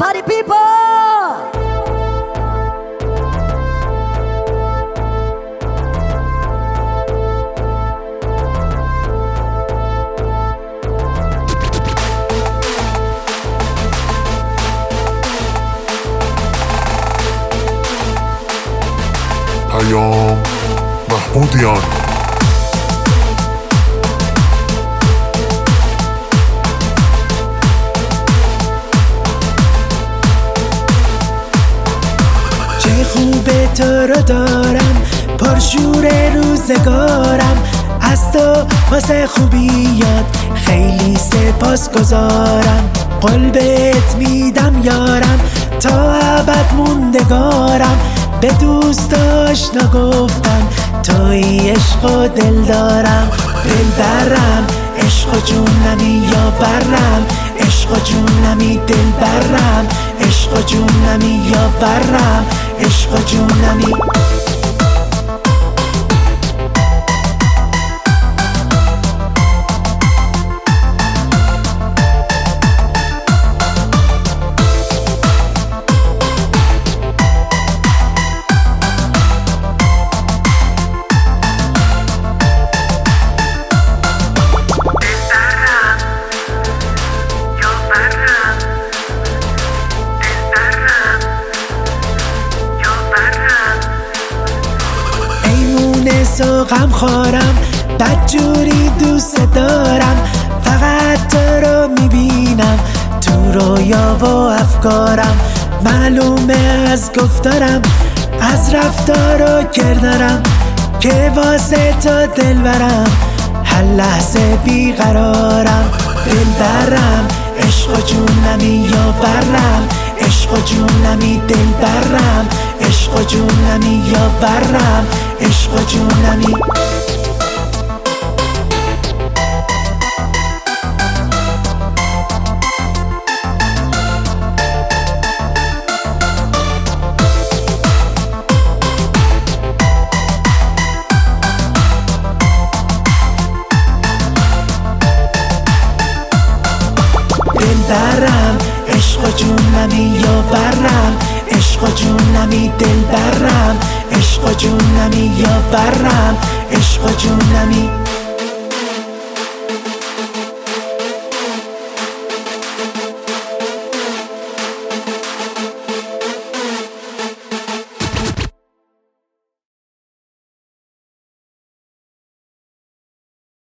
party people. پیام محمودیان. چه خوبه تو رو دارم، پرشور روزگارم، از تو واسه خوبیات خیلی سپاسگزارم. قول بهت میدم یارم، تا ابد موندگارم. به دوست آشنا گفتم توی عشق و دل دارم. دل برم عشق و جونمی یا برم، عشق و جونمی دل برم، عشق و جونمی یا برم، عشق و جونمی. و غم خورم، بدجوری دوست دارم. فقط تو رو میبینم تو رویا و افکارم. معلومه از گفتارم، از رفتار و کردارم، که واسه تو دل برم، هر لحظه بیقرارم. دل برم عشق و جونمی یا برم، عشق و جونمی دل برم، عشق و جونمی یا برم، عشق و جونمی. دل برم عشق و جونمی یا برم، عشق و جونمی دل برم، عشق و جونمی یا برم، عشق و جونمی.